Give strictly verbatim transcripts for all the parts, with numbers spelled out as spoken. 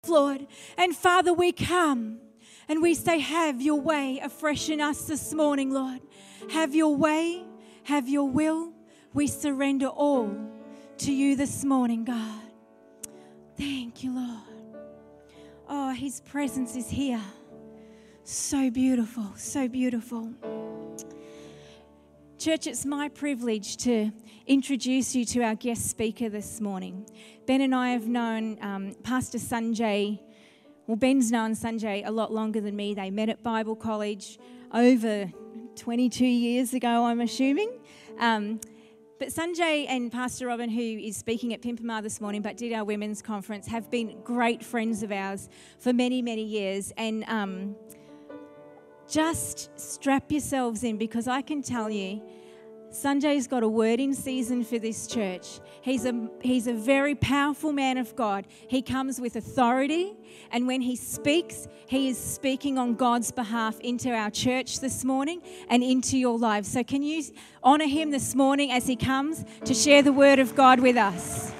Lord. And Father, we come and we say, have your way afresh in us this morning, Lord. Have your way, have your will. We surrender all to you this morning, God. Thank you, Lord. Oh, his presence is here. So beautiful, so beautiful. Church, it's my privilege to introduce you to our guest speaker this morning. Ben and I have known um, Pastor Sanjay, well, Ben's known Sanjay a lot longer than me. They met at Bible College over twenty-two years ago, I'm assuming. Um, but Sanjay and Pastor Robin, who is speaking at Pimpama this morning, but did our women's conference, have been great friends of ours for many, many years. And um, just strap yourselves in, because I can tell you, Sanjay's got a word in season for this church. He's a he's a very powerful man of God. He comes with authority, and when he speaks, he is speaking on God's behalf into our church this morning and into your lives. So can you honor him this morning as he comes to share the word of God with us?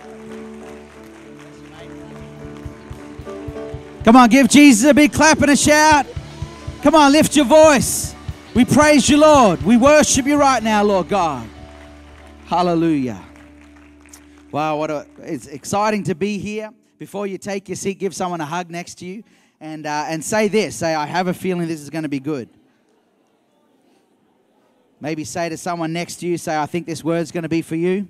Come on, give Jesus a big clap and a shout. Come on, lift your voice. We praise you, Lord. We worship you right now, Lord God. Hallelujah. Wow, what a, it's exciting to be here. Before you take your seat, give someone a hug next to you and, uh, and say this. Say, I have a feeling this is going to be good. Maybe say to someone next to you, say, I think this word's going to be for you.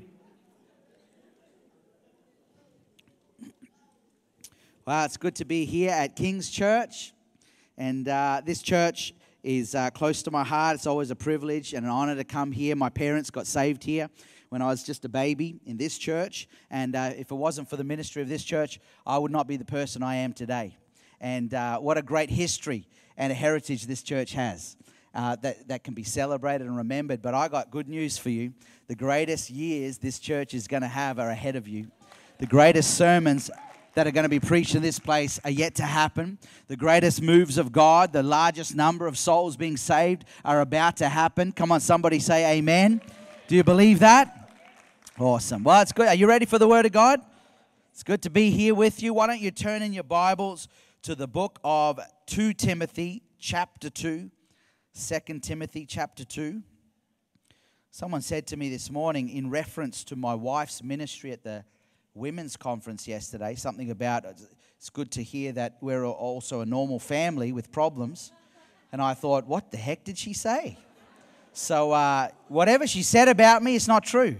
Wow, it's good to be here at King's Church. And uh, this church is uh, close to my heart. It's always a privilege and an honor to come here. My parents got saved here when I was just a baby in this church. And uh, if it wasn't for the ministry of this church, I would not be the person I am today. And uh, what a great history and a heritage this church has uh, that, that can be celebrated and remembered. But I got good news for you. The greatest years this church is going to have are ahead of you. The greatest sermons that are going to be preached in this place are yet to happen. The greatest moves of God, the largest number of souls being saved are about to happen. Come on, somebody say amen. Do you believe that? Awesome. Well, it's good. Are you ready for the Word of God? It's good to be here with you. Why don't you turn in your Bibles to the book of Second Timothy chapter two. Second Timothy chapter two. Someone said to me this morning in reference to my wife's ministry at the women's conference yesterday, something about it's good to hear that we're also a normal family with problems. And I thought, what the heck did she say? So uh, whatever she said about me, it's not true.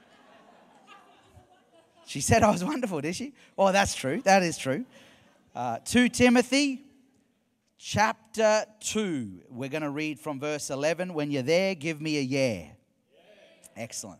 She said I was wonderful, did she? Oh, that's true. That is true. Uh, Second Timothy chapter two. We're going to read from verse eleven. When you're there, give me a yeah. Yeah. Excellent.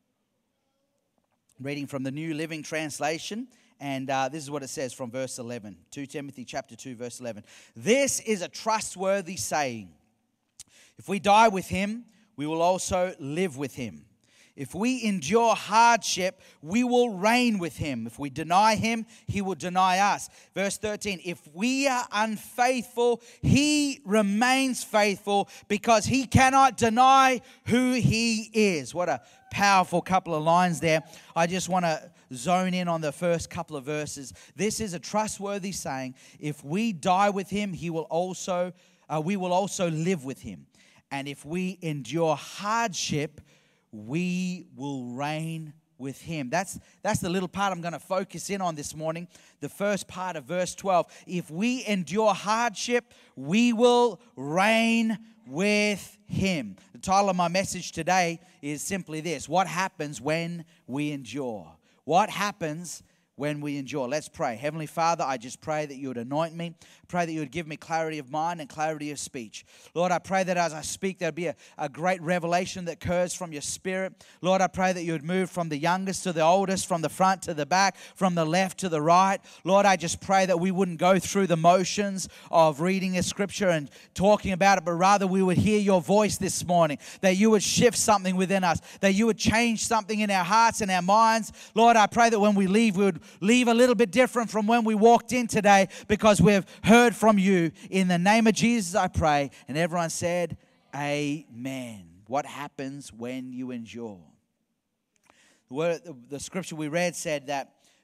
Reading from the New Living Translation, and uh, this is what it says from verse eleven. Second Timothy chapter two, verse eleven. This is a trustworthy saying. If we die with him, we will also live with him. If we endure hardship, we will reign with him. If we deny him, he will deny us. Verse thirteen, if we are unfaithful, he remains faithful because he cannot deny who he is. What a powerful couple of lines there. I just want to zone in on the first couple of verses. This is a trustworthy saying. If we die with him, he will also, uh, we will also live with him. And if we endure hardship, we will reign with him. That's that's the little part I'm going to focus in on this morning. The first part of verse twelve. If we endure hardship, we will reign with him. The title of my message today is simply this: what happens when we endure? What happens when we endure? Let's pray. Heavenly Father, I just pray that you would anoint me. Pray that you would give me clarity of mind and clarity of speech. Lord, I pray that as I speak, there'll be a, a great revelation that occurs from your Spirit. Lord, I pray that you would move from the youngest to the oldest, from the front to the back, from the left to the right. Lord, I just pray that we wouldn't go through the motions of reading the Scripture and talking about it, but rather we would hear your voice this morning, that you would shift something within us, that you would change something in our hearts and our minds. Lord, I pray that when we leave, we would leave a little bit different from when we walked in today, because we've heard from you. In the name of Jesus, I pray. And everyone said, amen. What happens when you endure? The, word, the scripture we read said that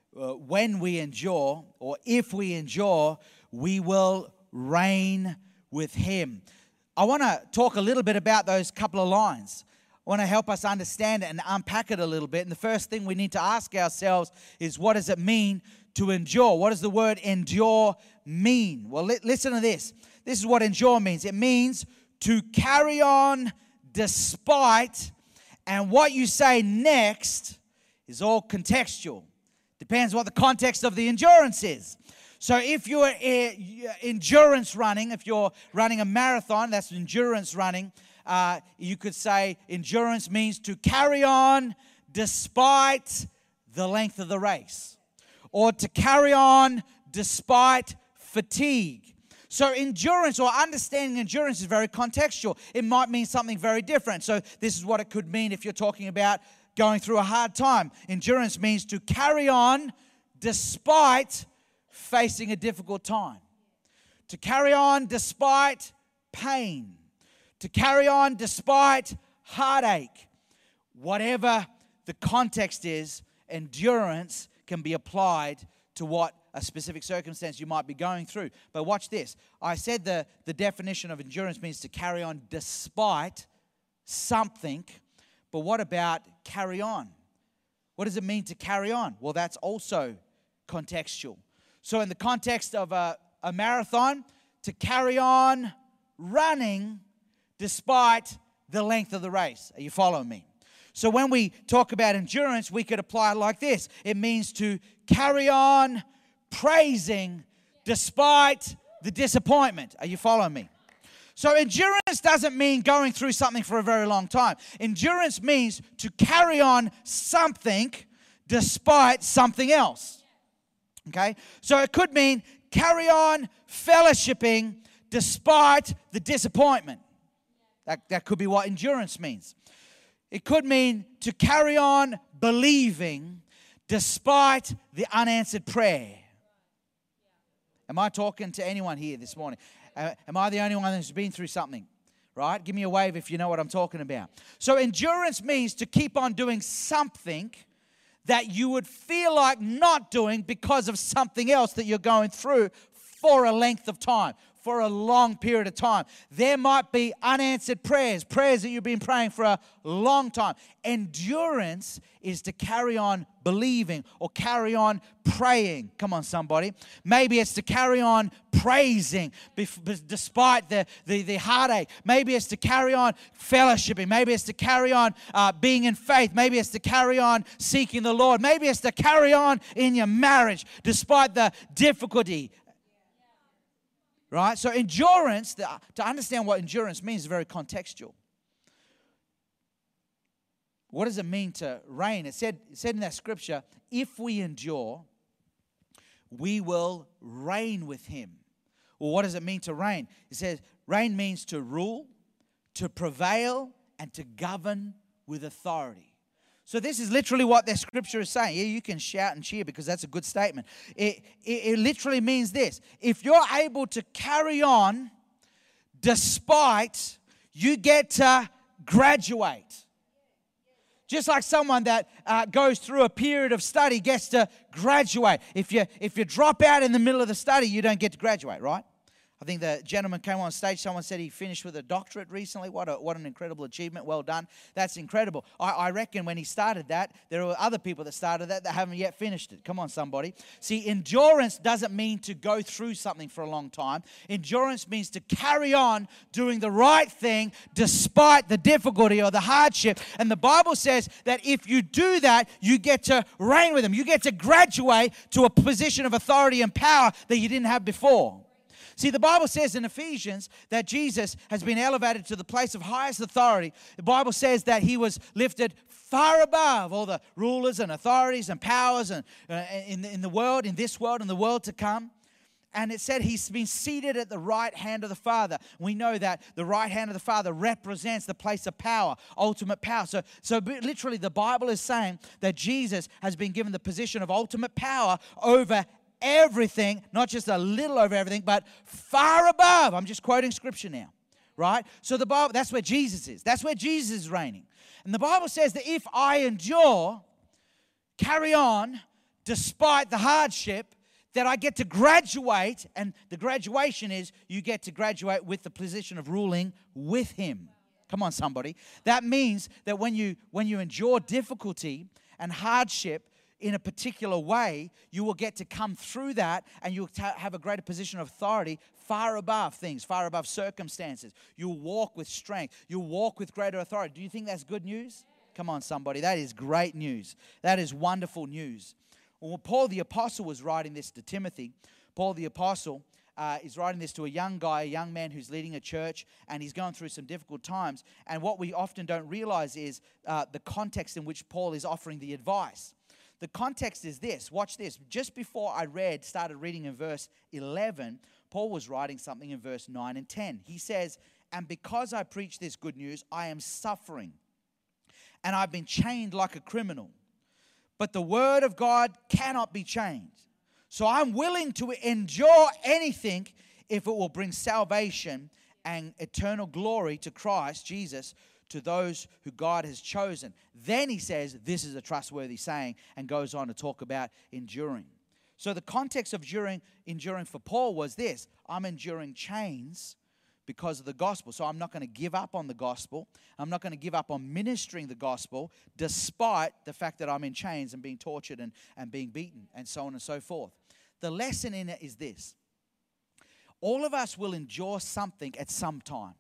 uh, when we endure, or if we endure, we will reign with him. I want to talk a little bit about those couple of lines. I want to help us understand it and unpack it a little bit. And the first thing we need to ask ourselves is, what does it mean to endure? What does the word endure mean? Well, li- listen to this. This is what endure means. It means to carry on despite, and what you say next is all contextual. Depends what the context of the endurance is. So if you're uh, endurance running, if you're running a marathon, that's endurance running, uh, you could say endurance means to carry on despite the length of the race, or to carry on despite fatigue. So endurance, or understanding endurance, is very contextual. It might mean something very different. So this is what it could mean if you're talking about going through a hard time. Endurance means to carry on despite facing a difficult time. To carry on despite pain. To carry on despite heartache. Whatever the context is, endurance can be applied to what a specific circumstance you might be going through. But watch this. I said the, the definition of endurance means to carry on despite something. But what about carry on? What does it mean to carry on? Well, that's also contextual. So in the context of a, a marathon, to carry on running despite the length of the race. Are you following me? So when we talk about endurance, we could apply it like this. It means to carry on praising despite the disappointment. Are you following me? So endurance doesn't mean going through something for a very long time. Endurance means to carry on something despite something else. Okay? So it could mean carry on fellowshipping despite the disappointment. That, that could be what endurance means. It could mean to carry on believing despite the unanswered prayer. Am I talking to anyone here this morning? Uh, am I the only one who's been through something? Right? Give me a wave if you know what I'm talking about. So endurance means to keep on doing something that you would feel like not doing because of something else that you're going through for a length of time, for a long period of time. There might be unanswered prayers, prayers that you've been praying for a long time. Endurance is to carry on believing or carry on praying. Come on, somebody. Maybe it's to carry on praising despite the, the, the heartache. Maybe it's to carry on fellowshipping. Maybe it's to carry on uh, being in faith. Maybe it's to carry on seeking the Lord. Maybe it's to carry on in your marriage despite the difficulty. Right? So endurance, to understand what endurance means, is very contextual. What does it mean to reign? It said, it said in that scripture, if we endure, we will reign with him. Well, what does it mean to reign? It says reign means to rule, to prevail, and to govern with authority. So this is literally what their scripture is saying. Yeah, you can shout and cheer because that's a good statement. It, it, it literally means this. If you're able to carry on despite, you get to graduate. Just like someone that uh, goes through a period of study gets to graduate. If you, if you drop out in the middle of the study, you don't get to graduate, right? I think the gentleman came on stage. Someone said he finished with a doctorate recently. What a, what an incredible achievement. Well done. That's incredible. I, I reckon when he started that, there were other people that started that that haven't yet finished it. Come on, somebody. See, endurance doesn't mean to go through something for a long time. Endurance means to carry on doing the right thing despite the difficulty or the hardship. And the Bible says that if you do that, you get to reign with him. You get to graduate to a position of authority and power that you didn't have before. See, the Bible says in Ephesians that Jesus has been elevated to the place of highest authority. The Bible says that he was lifted far above all the rulers and authorities and powers and, uh, in, in the world, in this world and the world to come. And it said he's been seated at the right hand of the Father. We know that the right hand of the Father represents the place of power, ultimate power. So, so literally the Bible is saying that Jesus has been given the position of ultimate power over everything, not just a little over everything, but far above. I'm just quoting scripture now, right? So the Bible, that's where Jesus is. That's where Jesus is reigning. And the Bible says that if I endure, carry on, despite the hardship, that I get to graduate, and the graduation is you get to graduate with the position of ruling with him. Come on, somebody. That means that when you when you endure difficulty and hardship in a particular way, you will get to come through that, and you'll ta- have a greater position of authority far above things, far above circumstances. You'll walk with strength. You'll walk with greater authority. Do you think that's good news? Come on, somebody. That is great news. That is wonderful news. Well, Paul the Apostle was writing this to Timothy. Paul the Apostle uh, is writing this to a young guy, a young man who's leading a church, and he's going through some difficult times. And what we often don't realize is uh, the context in which Paul is offering the advice. The context is this. Watch this. Just before I read, started reading in verse eleven, Paul was writing something in verse nine and ten. He says, "And because I preach this good news, I am suffering, and I've been chained like a criminal. But the word of God cannot be changed. So I'm willing to endure anything if it will bring salvation and eternal glory to Christ Jesus, to those who God has chosen." Then he says, this is a trustworthy saying, and goes on to talk about enduring. So the context of enduring, enduring for Paul was this: I'm enduring chains because of the gospel. So I'm not going to give up on the gospel. I'm not going to give up on ministering the gospel despite the fact that I'm in chains and being tortured and, and being beaten and so on and so forth. The lesson in it is this: all of us will endure something at some time.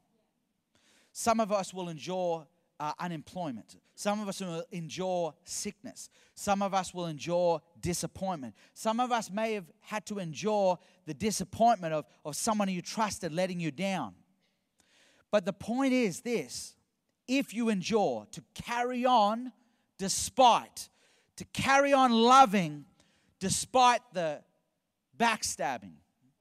Some of us will endure uh, unemployment. Some of us will endure sickness. Some of us will endure disappointment. Some of us may have had to endure the disappointment of, of someone you trusted letting you down. But the point is this: if you endure, to carry on despite, to carry on loving despite the backstabbing,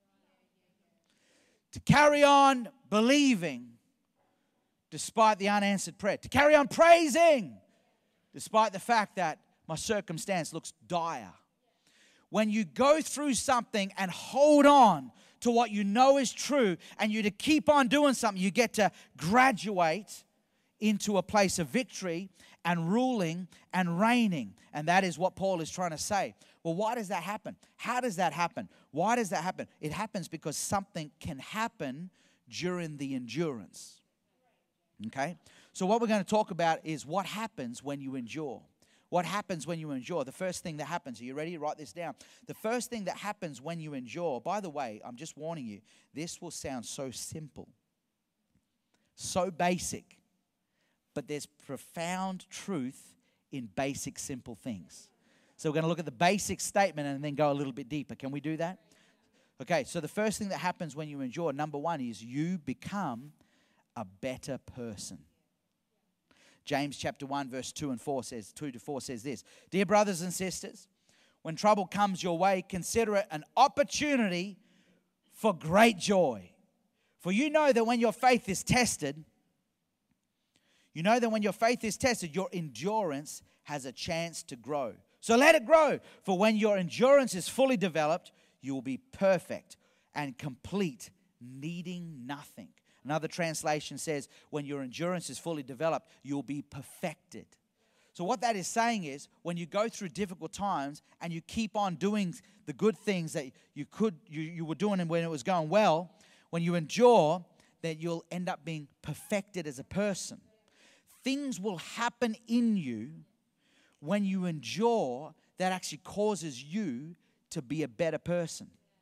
to carry on believing despite the unanswered prayer, to carry on praising despite the fact that my circumstance looks dire. When you go through something and hold on to what you know is true, and you to keep on doing something, you get to graduate into a place of victory and ruling and reigning. And that is what Paul is trying to say. Well, why does that happen? How does that happen? Why does that happen? It happens because something can happen during the endurance. Okay? So what we're going to talk about is what happens when you endure. What happens when you endure? The first thing that happens, are you ready? Write this down. The first thing that happens when you endure, by the way, I'm just warning you, this will sound so simple, so basic, but there's profound truth in basic, simple things. So we're going to look at the basic statement and then go a little bit deeper. Can we do that? Okay, so the first thing that happens when you endure, number one, is you become a better person. James chapter one, verse two and four says, two to four says this: "Dear brothers and sisters, when trouble comes your way, consider it an opportunity for great joy. For you know that when your faith is tested, you know that when your faith is tested, your endurance has a chance to grow. So let it grow. For when your endurance is fully developed, you will be perfect and complete, needing nothing." Another translation says, when your endurance is fully developed, you'll be perfected. So what that is saying is, when you go through difficult times and you keep on doing the good things that you could you, you were doing and when it was going well, when you endure, that you'll end up being perfected as a person. Things will happen in you when you endure that actually causes you to be a better person.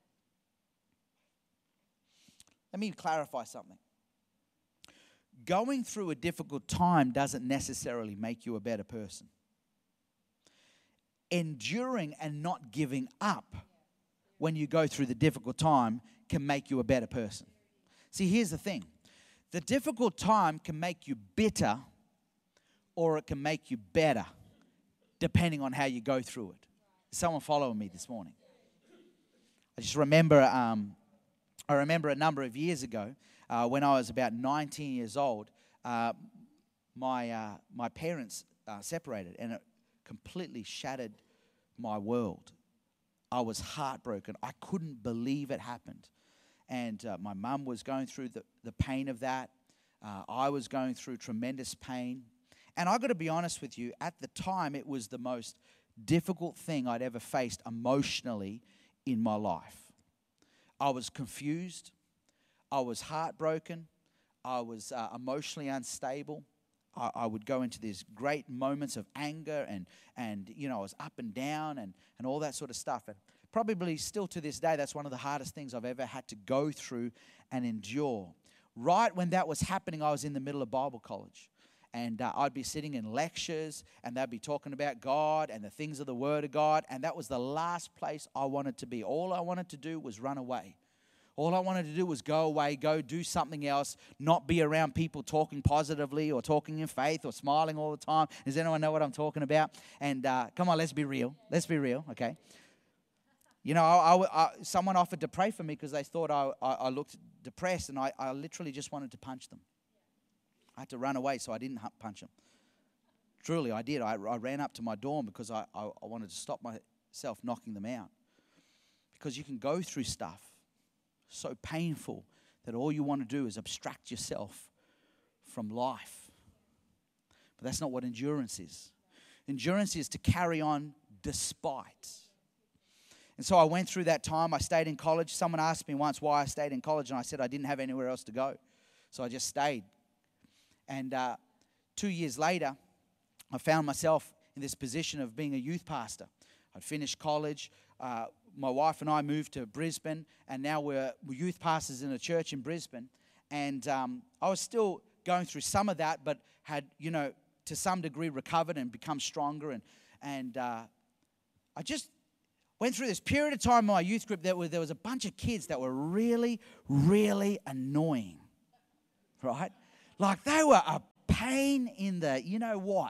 Let me clarify something. Going through a difficult time doesn't necessarily make you a better person. Enduring and not giving up when you go through the difficult time can make you a better person. See, here's the thing. The difficult time can make you bitter, or it can make you better, depending on how you go through it. Is someone following me this morning? I just remember, um, I remember a number of years ago, uh, when I was about nineteen years old, uh, my uh, my parents uh, separated, and it completely shattered my world. I was heartbroken. I couldn't believe it happened. And uh, my mum was going through the, the pain of that. Uh, I was going through tremendous pain. And I got to be honest with you, at the time, it was the most difficult thing I'd ever faced emotionally in my life. I was confused. I was heartbroken. I was uh, emotionally unstable. I, I would go into these great moments of anger and, and you know, I was up and down and, and all that sort of stuff. And probably still to this day, that's one of the hardest things I've ever had to go through and endure. Right when that was happening, I was in the middle of Bible college. And uh, I'd be sitting in lectures, and they'd be talking about God and the things of the Word of God. And that was the last place I wanted to be. All I wanted to do was run away. All I wanted to do was go away, go do something else, not be around people talking positively or talking in faith or smiling all the time. Does anyone know what I'm talking about? And uh, come on, let's be real. Let's be real, okay? You know, I, I, I, someone offered to pray for me because they thought I, I, I looked depressed, and I, I literally just wanted to punch them. I had to run away so I didn't punch them. Truly, I did. I, I ran up to my dorm because I, I, I wanted to stop myself knocking them out. Because you can go through stuff so painful that all you want to do is abstract yourself from life. But that's not what endurance is. Endurance is to carry on despite. And so I went through that time. I stayed in college. Someone asked me once why I stayed in college, and I said I didn't have anywhere else to go. So I just stayed. And uh, two years later, I found myself in this position of being a youth pastor. I'd finished college. Uh, my wife and I moved to Brisbane, and now we're, we're youth pastors in a church in Brisbane. And um, I was still going through some of that, but had, you know, to some degree recovered and become stronger. And, and uh, I just went through this period of time in my youth group that were, there was a bunch of kids that were really, really annoying, right? Like they were a pain in the, you know what?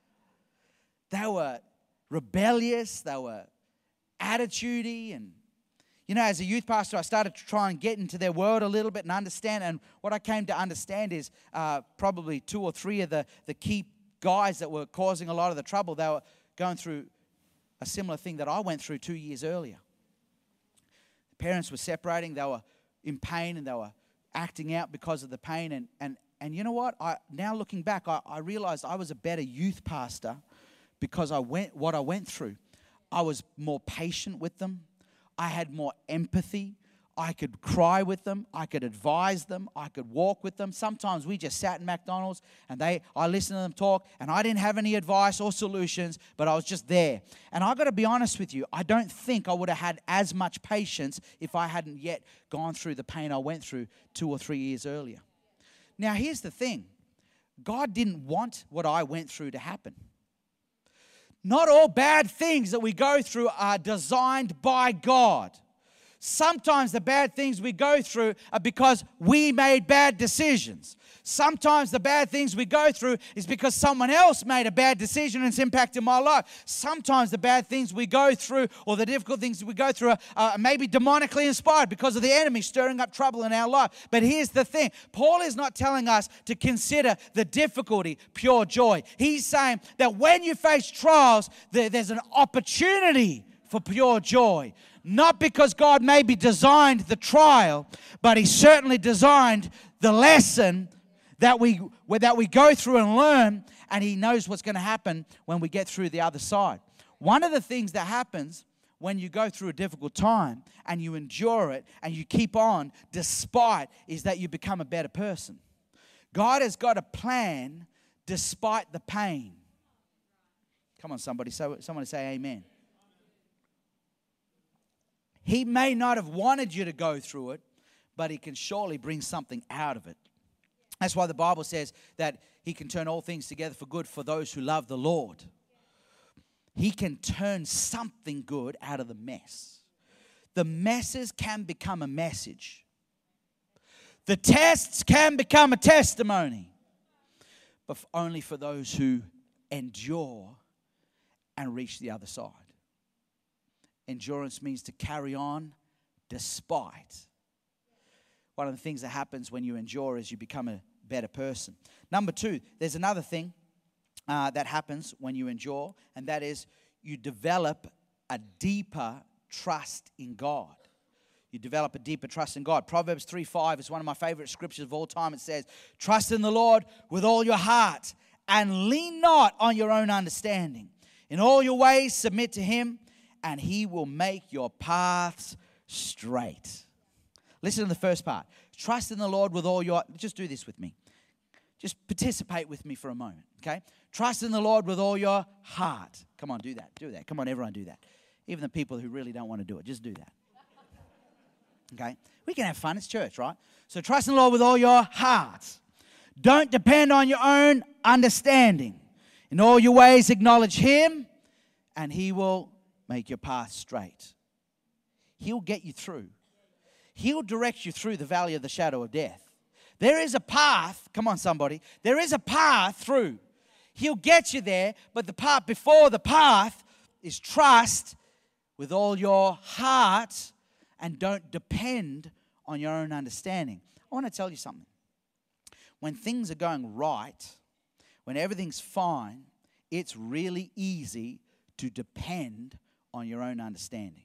They were rebellious, they were attitudey, and, you know, as a youth pastor, I started to try and get into their world a little bit and understand, and what I came to understand is uh, probably two or three of the, the key guys that were causing a lot of the trouble, they were going through a similar thing that I went through two years earlier. The parents were separating, they were in pain, and they were acting out because of the pain, and, and And you know what? I now looking back, I, I realized I was a better youth pastor because I went what I went through. I was more patient with them. I had more empathy. I could cry with them. I could advise them. I could walk with them. Sometimes we just sat in McDonald's and they, I listened to them talk, and I didn't have any advice or solutions, but I was just there. And I got to be honest with you, I don't think I would have had as much patience if I hadn't yet gone through the pain I went through two or three years earlier. Now, here's the thing. God didn't want what I went through to happen. Not all bad things that we go through are designed by God. Sometimes the bad things we go through are because we made bad decisions. Sometimes the bad things we go through is because someone else made a bad decision and it's impacted my life. Sometimes the bad things we go through or the difficult things we go through are uh, maybe demonically inspired because of the enemy stirring up trouble in our life. But here's the thing. Paul is not telling us to consider the difficulty pure joy. He's saying that when you face trials, there, there's an opportunity for pure joy. Not because God maybe designed the trial, but He certainly designed the lesson that we that we go through and learn, and He knows what's going to happen when we get through the other side. One of the things that happens when you go through a difficult time and you endure it and you keep on despite is that you become a better person. God has got a plan despite the pain. Come on, somebody. So, someone say amen. He may not have wanted you to go through it, but He can surely bring something out of it. That's why the Bible says that He can turn all things together for good for those who love the Lord. He can turn something good out of the mess. The messes can become a message. The tests can become a testimony, but only for those who endure and reach the other side. Endurance means to carry on despite. One of the things that happens when you endure is you become a better person. Number two, there's another thing uh, that happens when you endure, and that is you develop a deeper trust in God. You develop a deeper trust in God. Proverbs three five is one of my favorite scriptures of all time. It says, trust in the Lord with all your heart and lean not on your own understanding. In all your ways, submit to him, and he will make your paths straight. Listen to the first part. Trust in the Lord with all your... Just do this with me. Just participate with me for a moment, okay? Trust in the Lord with all your heart. Come on, do that. Do that. Come on, everyone do that. Even the people who really don't want to do it, just do that. Okay? We can have fun. It's church, right? So trust in the Lord with all your heart. Don't depend on your own understanding. In all your ways, acknowledge him, and he will make your path straight. He'll get you through. He'll direct you through the valley of the shadow of death. There is a path. Come on, somebody. There is a path through. He'll get you there, but the part before the path is trust with all your heart and don't depend on your own understanding. I want to tell you something. When things are going right, when everything's fine, it's really easy to depend on your own understanding.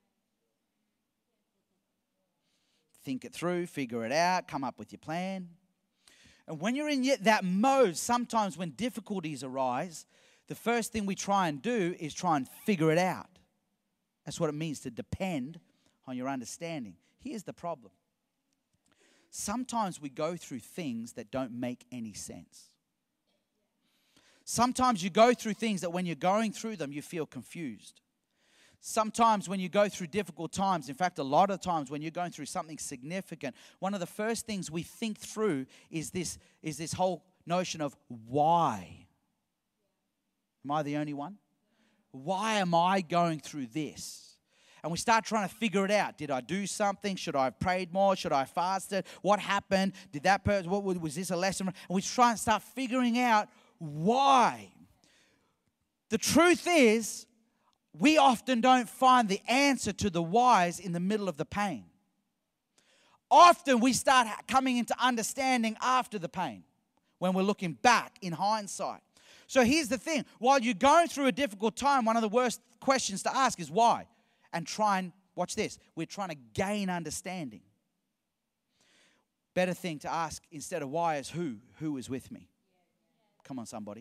Think it through, figure it out, come up with your plan. And when you're in that mode, sometimes when difficulties arise, the first thing we try and do is try and figure it out. That's what it means to depend on your understanding. Here's the problem. Sometimes we go through things that don't make any sense. Sometimes you go through things that when you're going through them, you feel confused. Sometimes when you go through difficult times, in fact, a lot of times when you're going through something significant, one of the first things we think through is this, is this whole notion of why. Am I the only one? Why am I going through this? And we start trying to figure it out. Did I do something? Should I have prayed more? Should I have fasted? What happened? Did that person, what was this a lesson? And we try and start figuring out why. The truth is, we often don't find the answer to the whys in the middle of the pain. Often we start coming into understanding after the pain, when we're looking back in hindsight. So here's the thing. While you're going through a difficult time, one of the worst questions to ask is why? And try and, watch this, we're trying to gain understanding. Better thing to ask instead of why is who? Who is with me? Come on, somebody.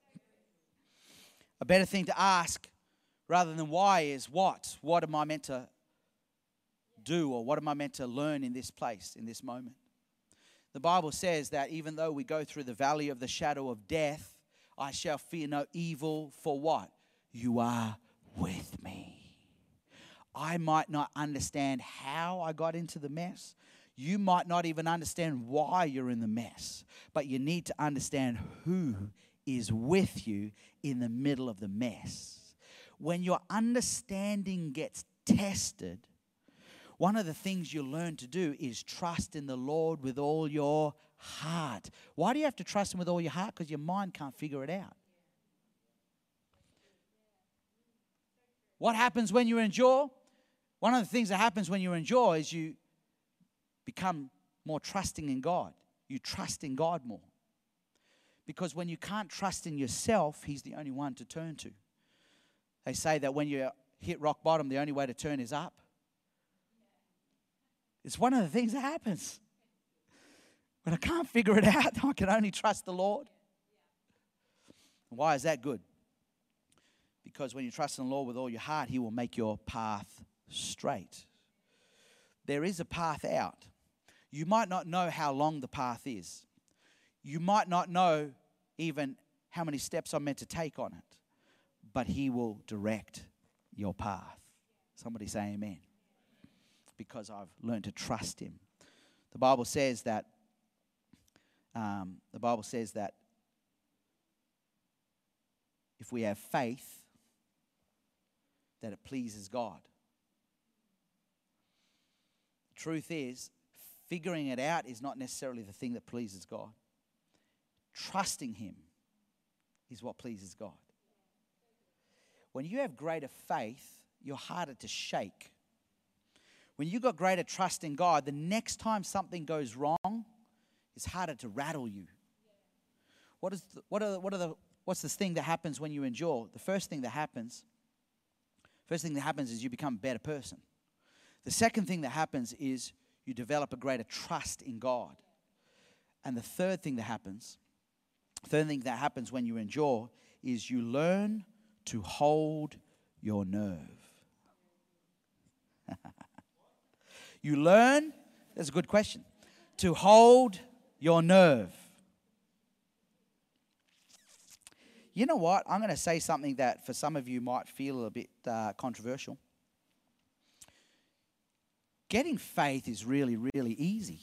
A better thing to ask rather than why is what? What am I meant to do, or what am I meant to learn in this place, in this moment? The Bible says that even though we go through the valley of the shadow of death, I shall fear no evil, for what? You are with me. I might not understand how I got into the mess. You might not even understand why you're in the mess, but you need to understand who is with you in the middle of the mess. When your understanding gets tested, one of the things you learn to do is trust in the Lord with all your heart. Why do you have to trust Him with all your heart? Because your mind can't figure it out. What happens when you endure? One of the things that happens when you endure is you become more trusting in God. You trust in God more. Because when you can't trust in yourself, He's the only one to turn to. They say that when you hit rock bottom, the only way to turn is up. It's one of the things that happens. When I can't figure it out, I can only trust the Lord. Why is that good? Because when you trust in the Lord with all your heart, He will make your path straight. There is a path out. You might not know how long the path is. You might not know even how many steps I'm meant to take on it. But He will direct your path. Somebody say amen. Because I've learned to trust Him. The Bible says that um, the Bible says that if we have faith, that it pleases God. The truth is, figuring it out is not necessarily the thing that pleases God. Trusting Him is what pleases God. When you have greater faith, you're harder to shake. When you've got greater trust in God, the next time something goes wrong, it's harder to rattle you. What is the, what are the, what are the what's this thing that happens when you endure? The first thing that happens, first thing that happens is you become a better person. The second thing that happens is you develop a greater trust in God. And the third thing that happens, third thing that happens when you endure is you learn to hold your nerve. You learn, that's a good question, to hold your nerve. You know what? I'm going to say something that for some of you might feel a bit uh, controversial. Getting faith is really, really easy.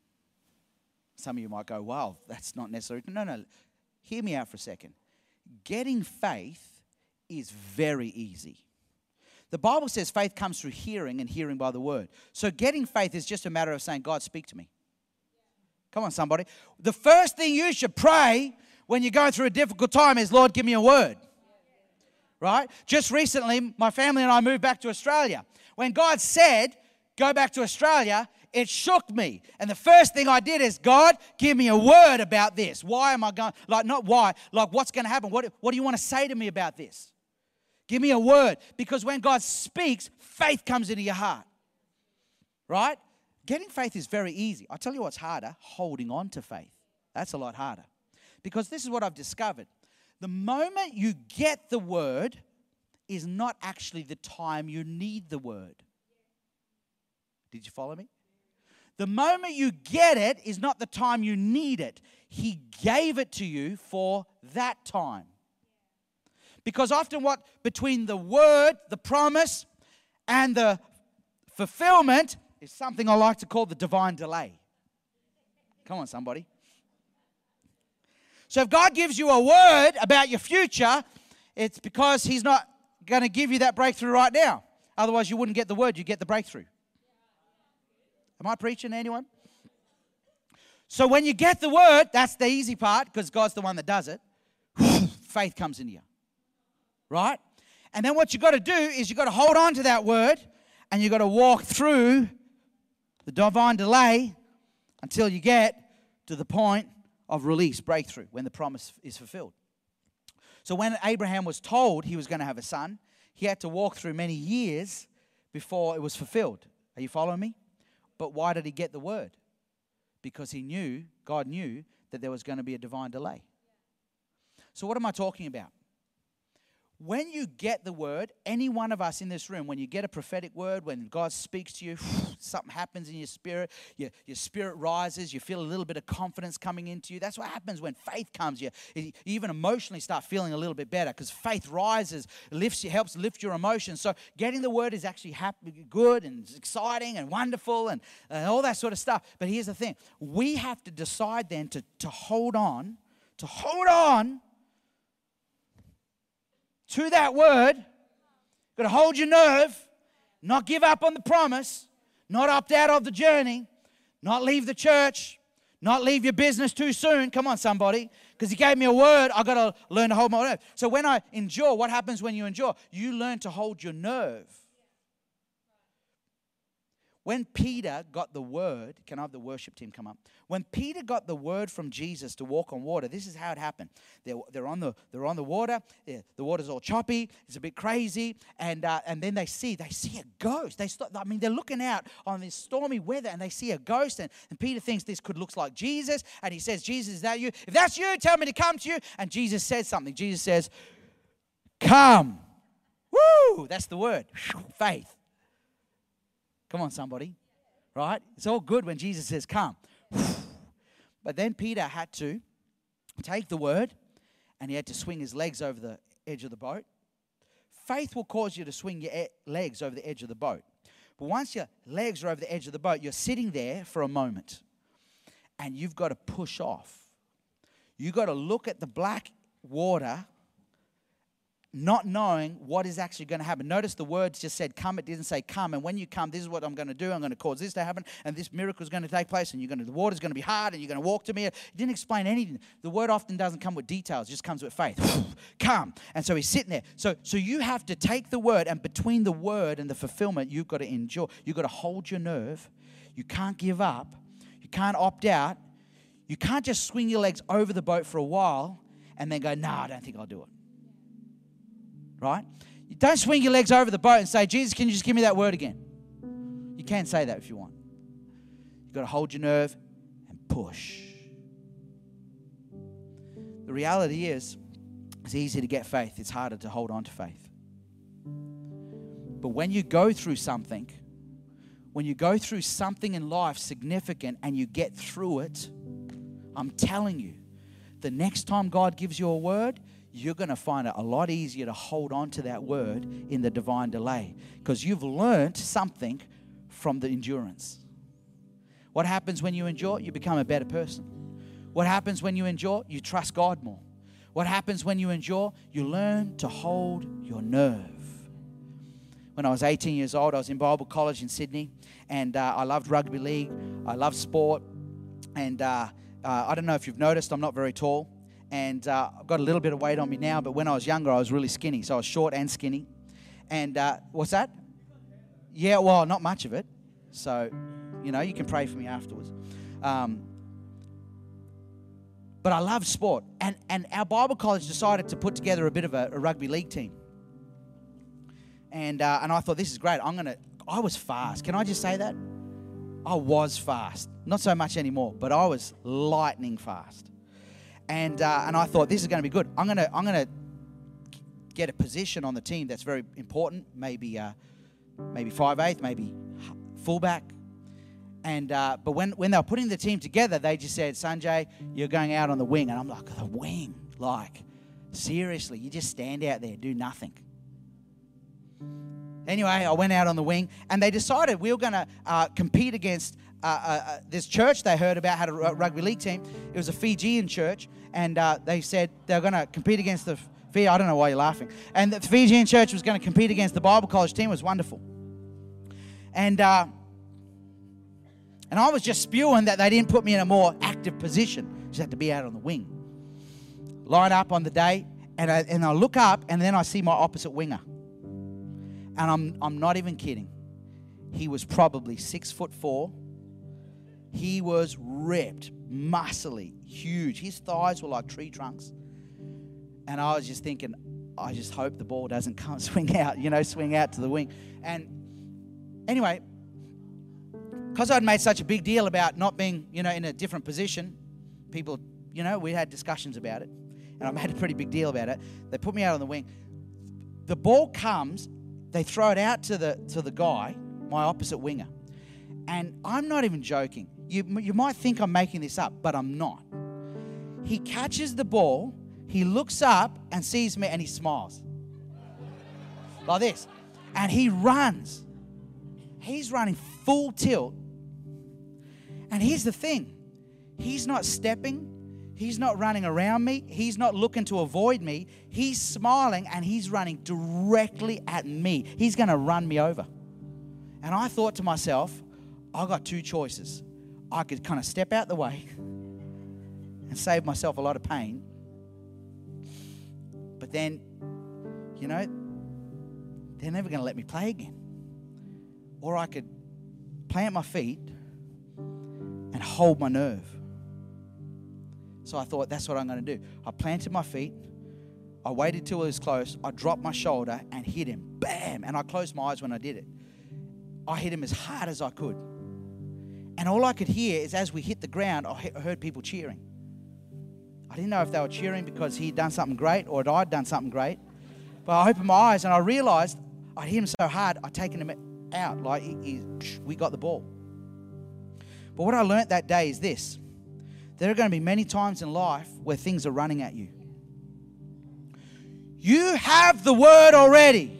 Some of you might go, wow, that's not necessary. No, no, hear me out for a second. Getting faith is very easy. The Bible says faith comes through hearing and hearing by the word. So getting faith is just a matter of saying, God, speak to me. Come on, somebody. The first thing you should pray when you're going through a difficult time is, Lord, give me a word. Right? Just recently, my family and I moved back to Australia. When God said, go back to Australia, it shook me. And the first thing I did is, God, give me a word about this. Why am I going? Like, not why. Like, what's going to happen? What, what do you want to say to me about this? Give me a word. Because when God speaks, faith comes into your heart. Right? Getting faith is very easy. I'll tell you what's harder, holding on to faith. That's a lot harder. Because this is what I've discovered. The moment you get the word is not actually the time you need the word. Did you follow me? The moment you get it is not the time you need it. He gave it to you for that time. Because often what between the word, the promise, and the fulfillment is something I like to call the divine delay. Come on, somebody. So if God gives you a word about your future, it's because He's not going to give you that breakthrough right now. Otherwise, you wouldn't get the word, you get the breakthrough. Am I preaching to anyone? So when you get the word, that's the easy part because God's the one that does it. Faith comes into you. Right? And then what you've got to do is you've got to hold on to that word and you've got to walk through the divine delay until you get to the point of release, breakthrough, when the promise is fulfilled. So when Abraham was told he was going to have a son, he had to walk through many years before it was fulfilled. Are you following me? But why did he get the word? Because he knew, God knew, that there was going to be a divine delay. So what am I talking about? When you get the word, any one of us in this room, when you get a prophetic word, when God speaks to you, something happens in your spirit, your, your spirit rises, you feel a little bit of confidence coming into you. That's what happens when faith comes. You, you even emotionally start feeling a little bit better because faith rises, lifts you, helps lift your emotions. So getting the word is actually happy, good and exciting and wonderful and, and all that sort of stuff. But here's the thing. We have to decide then to, to hold on, to hold on to that word. Got to hold your nerve, not give up on the promise, not opt out of the journey, not leave the church, not leave your business too soon. Come on, somebody. Because He gave me a word, I've got to learn to hold my nerve. So when I endure, what happens when you endure? You learn to hold your nerve. When Peter got the word, can I have the worship team come up? When Peter got the word from Jesus to walk on water, this is how it happened. They're, they're, on, the, they're on the water. Yeah, the water's all choppy. It's a bit crazy. And uh, and then they see, they see a ghost. They stop, I mean, they're looking out on this stormy weather and they see a ghost. And, and Peter thinks this could look like Jesus. And he says, Jesus, is that you? If that's you, tell me to come to you. And Jesus says something. Jesus says, come. Woo! That's the word. Faith. Come on, somebody. Right? It's all good when Jesus says, come. But then Peter had to take the word and he had to swing his legs over the edge of the boat. Faith will cause you to swing your legs over the edge of the boat. But once your legs are over the edge of the boat, you're sitting there for a moment and you've got to push off. You've got to look at the black water not knowing what is actually going to happen. Notice the words just said come. It didn't say come. And when you come, this is what I'm going to do. I'm going to cause this to happen. And this miracle is going to take place. And you're going to, the water's going to be hard. And you're going to walk to me. It didn't explain anything. The word often doesn't come with details. It just comes with faith. Come. And so he's sitting there. So, so you have to take the word. And between the word and the fulfillment, you've got to endure. You've got to hold your nerve. You can't give up. You can't opt out. You can't just swing your legs over the boat for a while and then go, no, I don't think I'll do it. Right? You don't swing your legs over the boat and say, Jesus, can you just give me that word again? You can say that if you want. You've got to hold your nerve and push. The reality is, It's easy to get faith. It's harder to hold on to faith. But when you go through something, when you go through something in life significant and you get through it, I'm telling you, the next time God gives you a word, you're going to find it a lot easier to hold on to that word in the divine delay because you've learned something from the endurance. What happens when you endure? You become a better person. What happens when you endure? You trust God more. What happens when you endure? You learn to hold your nerve. When I was eighteen years old, I was in Bible college in Sydney, and uh, I loved rugby league. I loved sport, and uh, uh, I don't know if you've noticed, I'm not very tall, and uh, I've got a little bit of weight on me now, but when I was younger, I was really skinny, so I was short and skinny. And uh, what's that? Yeah, well, not much of it, so, you know, you can pray for me afterwards. Um, but I loved sport, and, and our Bible college decided to put together a bit of a, a rugby league team. And uh, and I thought, this is great. I'm going to, I was fast. Can I just say that? I was fast. Not so much anymore, but I was lightning fast. And uh, and I thought, this is going to be good. I'm going to I'm going to get a position on the team that's very important. Maybe uh, maybe five eighth, maybe fullback. And uh, but when, when they were putting the team together, they just said, Sanjay, you're going out on the wing. And I'm like, the wing? Like, seriously, you just stand out there, do nothing. Anyway, I went out on the wing, and they decided we were going to uh, compete against uh, uh, this church they heard about, had a rugby league team. It was a Fijian church, and uh, they said they were going to compete against the Fiji. I don't know why you're laughing. And the Fijian church was going to compete against the Bible college team. It was wonderful. And uh, and I was just spewing that they didn't put me in a more active position. Just had to be out on the wing. Line up on the day, and I, and I look up, and then I see my opposite winger. And I'm I'm not even kidding. He was probably six foot four. He was ripped, muscly, huge. His thighs were like tree trunks. And I was just thinking, I just hope the ball doesn't come swing out, you know, swing out to the wing. And anyway, because I'd made such a big deal about not being, you know, in a different position, people, you know, we had discussions about it. And I made a pretty big deal about it. They put me out on the wing. The ball comes. They throw it out to the to the guy, my opposite winger. And I'm not even joking. You, you might think I'm making this up, but I'm not. He catches the ball, he looks up and sees me, and he smiles. Like this. And he runs. He's running full tilt. And here's the thing. He's not stepping. He's not running around me. He's not looking to avoid me. He's smiling, and he's running directly at me. He's going to run me over. And I thought to myself, I've got two choices. I could kind of step out the way and save myself a lot of pain. But then, you know, they're never going to let me play again. Or I could plant my feet and hold my nerve. So I thought, that's what I'm going to do. I planted my feet. I waited till it was close. I dropped my shoulder and hit him. Bam! And I closed my eyes when I did it. I hit him as hard as I could. And all I could hear is as we hit the ground, I heard people cheering. I didn't know if they were cheering because he'd done something great or I'd done something great. But I opened my eyes and I realized I'd hit him so hard, I'd taken him out. Like, he, he, we got the ball. But what I learned that day is this. There are going to be many times in life where things are running at you. You have the word already.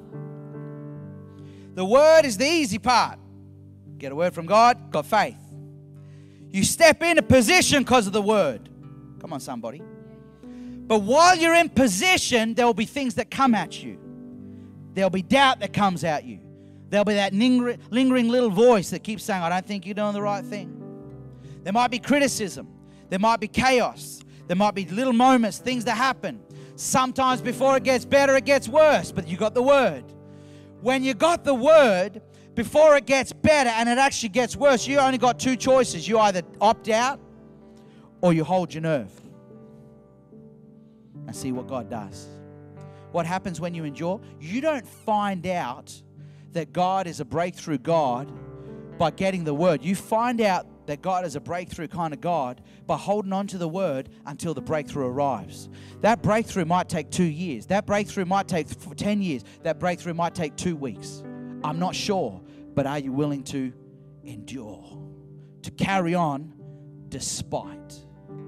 The word is the easy part. Get a word from God, got faith. You step into position because of the word. Come on, somebody. But while you're in position, there will be things that come at you. There'll be doubt that comes at you. There'll be that lingering little voice that keeps saying, I don't think you're doing the right thing. There might be criticism. There might be chaos. There might be little moments, things that happen. Sometimes before it gets better, it gets worse, but you got the word. When you got the word, before it gets better and it actually gets worse, you only got two choices. You either opt out or you hold your nerve and see what God does. What happens when you endure? You don't find out that God is a breakthrough God by getting the word. You find out that God is a breakthrough kind of God by holding on to the word until the breakthrough arrives. That breakthrough might take two years. That breakthrough might take ten years. That breakthrough might take two weeks. I'm not sure, but are you willing to endure, to carry on despite?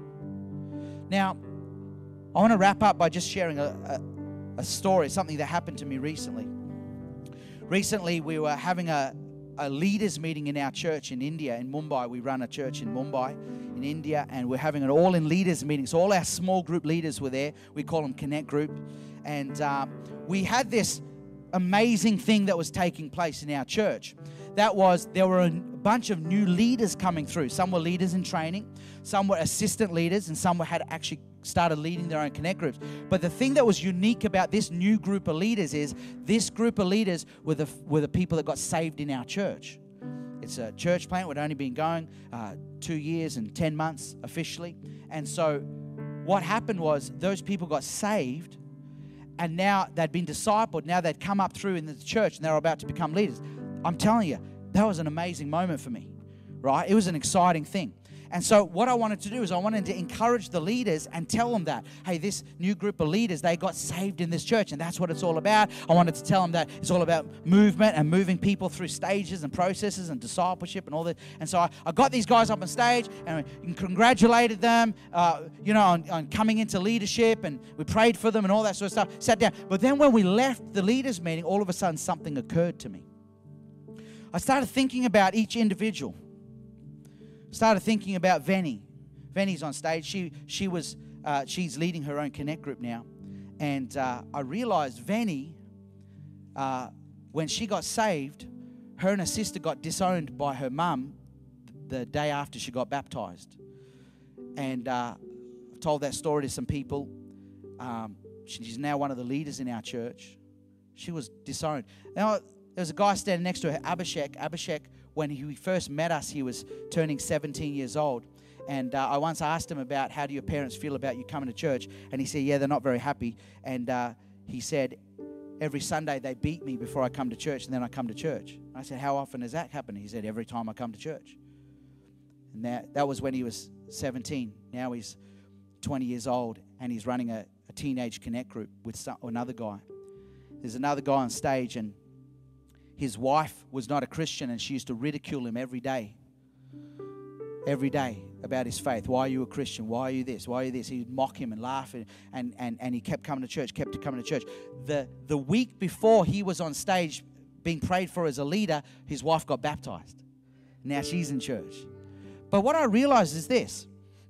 Now, I want to wrap up by just sharing a, a, a story, something that happened to me recently. Recently, we were having a a leaders meeting in our church in India, in Mumbai. We run a church in Mumbai, in India, and we're having an all-in leaders meeting. So all our small group leaders were there. We call them Connect Group. And uh, we had this amazing thing that was taking place in our church. That was, there were a bunch of new leaders coming through. Some were leaders in training, some were assistant leaders, and some were, had actually started leading their own Connect groups. But the thing that was unique about this new group of leaders is this group of leaders were the, were the people that got saved in our church. It's a church plant. We'd only been going uh, two years and ten months officially. And so what happened was those people got saved, and now they'd been discipled. Now they'd come up through in the church, and they were about to become leaders. I'm telling you, that was an amazing moment for me, right? It was an exciting thing. And so what I wanted to do is I wanted to encourage the leaders and tell them that, hey, this new group of leaders, they got saved in this church, and that's what it's all about. I wanted to tell them that it's all about movement and moving people through stages and processes and discipleship and all that. And so I, I got these guys up on stage and congratulated them, uh, you know, on, on coming into leadership, and we prayed for them and all that sort of stuff, sat down. But then when we left the leaders meeting, all of a sudden something occurred to me. I started thinking about each individual. Started thinking about Venny. Venny's on stage. She she was uh, she's leading her own Connect group now, and uh, I realized Venny, uh, when she got saved, her and her sister got disowned by her mum the day after she got baptized, and uh, I've told that story to some people. Um, she's now one of the leaders in our church. She was disowned. Now there was a guy standing next to her, Abhishek. Abhishek. When he first met us, he was turning seventeen years old. And uh, I once asked him about, how do your parents feel about you coming to church? And he said, yeah, they're not very happy. And uh, he said, every Sunday they beat me before I come to church, and then I come to church. I said, how often does that happen? He said, every time I come to church. And that, that was when he was seventeen. Now he's twenty years old, and he's running a, a teenage Connect group with some, another guy. There's another guy on stage, and his wife was not a Christian, and she used to ridicule him every day. Every day about his faith. Why are you a Christian? Why are you this? Why are you this? He'd mock him and laugh, and, and, and, and he kept coming to church, kept coming to church. The, the week before he was on stage being prayed for as a leader, his wife got baptized. Now she's in church. But what I realized is this.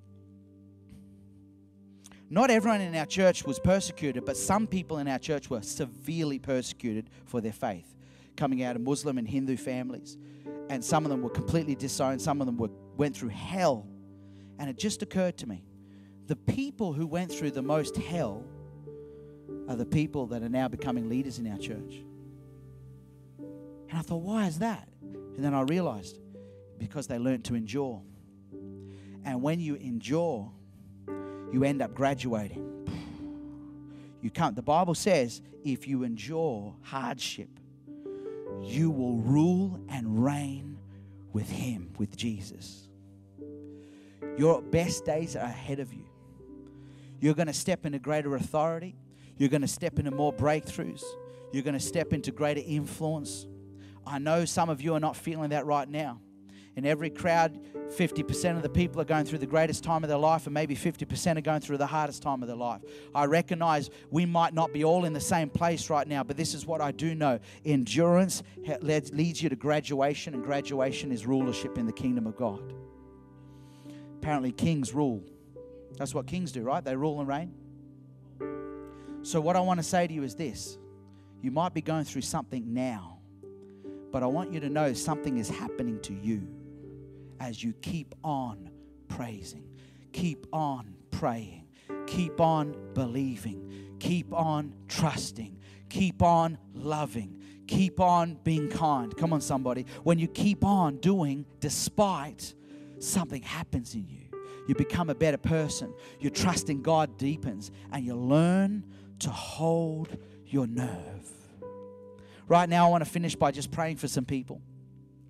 Not everyone in our church was persecuted, but some people in our church were severely persecuted for their faith, coming out of Muslim and Hindu families. And some of them were completely disowned. Some of them were, went through hell. And it just occurred to me, the people who went through the most hell are the people that are now becoming leaders in our church. And I thought, why is that? And then I realized, because they learned to endure. And when you endure, you end up graduating. You can't. The Bible says, if you endure hardship, you will rule and reign with Him, with Jesus. Your best days are ahead of you. You're going to step into greater authority. You're going to step into more breakthroughs. You're going to step into greater influence. I know some of you are not feeling that right now. In every crowd, fifty percent of the people are going through the greatest time of their life, and maybe fifty percent are going through the hardest time of their life. I recognize we might not be all in the same place right now, but this is what I do know. Endurance leads you to graduation, and graduation is rulership in the kingdom of God. Apparently, kings rule. That's what kings do, right? They rule and reign. So what I want to say to you is this. You might be going through something now, but I want you to know something is happening to you as you keep on praising, keep on praying, keep on believing, keep on trusting, keep on loving, keep on being kind. Come on, somebody. When you keep on doing despite, something happens in you. You become a better person. Your trust in God deepens, and you learn to hold your nerve. Right now, I want to finish by just praying for some people.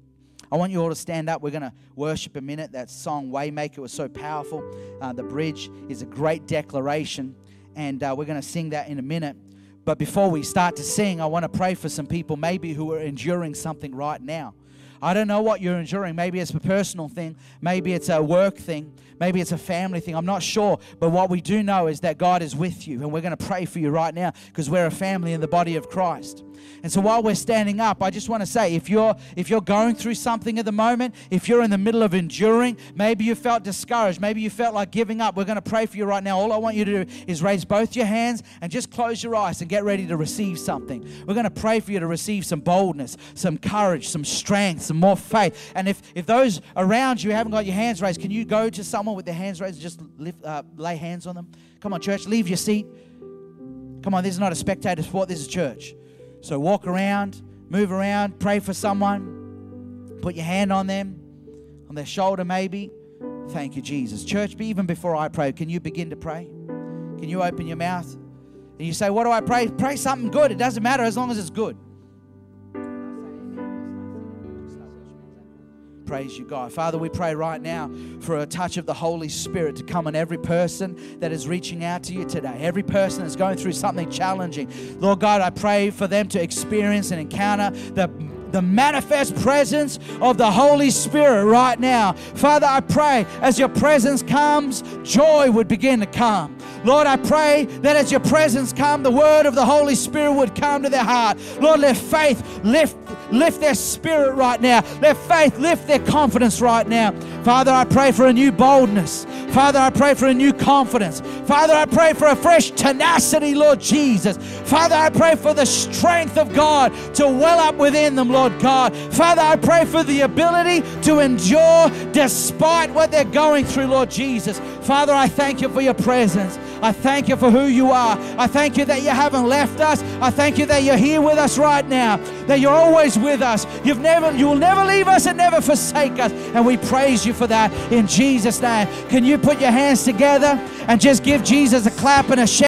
I want you all to stand up. We're going to worship a minute. That song, Waymaker, was so powerful. Uh, the bridge is a great declaration, and uh, we're going to sing that in a minute. But before we start to sing, I want to pray for some people maybe who are enduring something right now. I don't know what you're enduring. Maybe it's a personal thing. Maybe it's a work thing. Maybe it's a family thing. I'm not sure. But what we do know is that God is with you. And we're going to pray for you right now because we're a family in the body of Christ. And so while we're standing up, I just want to say, if you're if you're going through something at the moment, if you're in the middle of enduring, maybe you felt discouraged, maybe you felt like giving up, we're going to pray for you right now. All I want you to do is raise both your hands and just close your eyes and get ready to receive something. We're going to pray for you to receive some boldness, some courage, some strength, some more faith. And if, if those around you haven't got your hands raised, can you go to someone with their hands raised and just lift, uh, lay hands on them? Come on, church, leave your seat. Come on, this is not a spectator sport, this is church. So walk around, move around, pray for someone. Put your hand on them, on their shoulder maybe. Thank you, Jesus. Church, but even before I pray, can you begin to pray? Can you open your mouth? And you say, what do I pray? Pray something good. It doesn't matter as long as it's good. Praise you, God. Father, we pray right now for a touch of the Holy Spirit to come on every person that is reaching out to you today. Every person that's going through something challenging. Lord God, I pray for them to experience and encounter the the manifest presence of the Holy Spirit right now. Father, I pray as your presence comes, joy would begin to come. Lord, I pray that as your presence come, the word of the Holy Spirit would come to their heart. Lord, let faith lift, lift their spirit right now. Let faith lift their confidence right now. Father, I pray for a new boldness. Father, I pray for a new confidence. Father, I pray for a fresh tenacity, Lord Jesus. Father, I pray for the strength of God to well up within them, Lord God. Father, I pray for the ability to endure despite what they're going through, Lord Jesus. Father, I thank you for your presence. I thank you for who you are. I thank you that you haven't left us. I thank you that you're here with us right now, that you're always with us. You've never, you will never leave us and never forsake us. And we praise you for that in Jesus' name. Can you put your hands together and just give Jesus a clap and a shout?